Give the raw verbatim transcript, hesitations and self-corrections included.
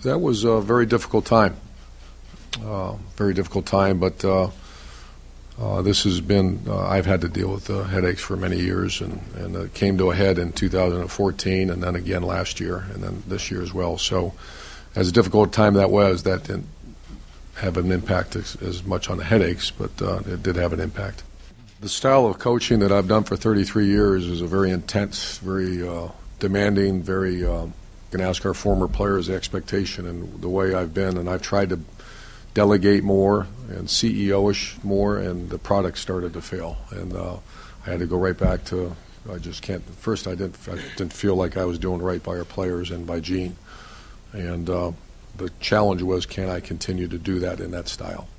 that was a very difficult time. Uh, very difficult time, but uh, uh, this has been, uh, I've had to deal with uh, headaches for many years, and, and it came to a head in two thousand fourteen, and then again last year, and then this year as well. So as a difficult time that was, that didn't have an impact as, as much on the headaches, but uh, it did have an impact. The style of coaching that I've done for thirty-three years is a very intense, very uh, demanding, very, uh, can ask our former players the expectation and the way I've been, and I've tried to delegate more and C E O-ish more, and the product started to fail. And uh, I had to go right back to, I just can't, first I didn't, I didn't feel like I was doing right by our players and by Gene. And uh, the challenge was, can I continue to do that in that style?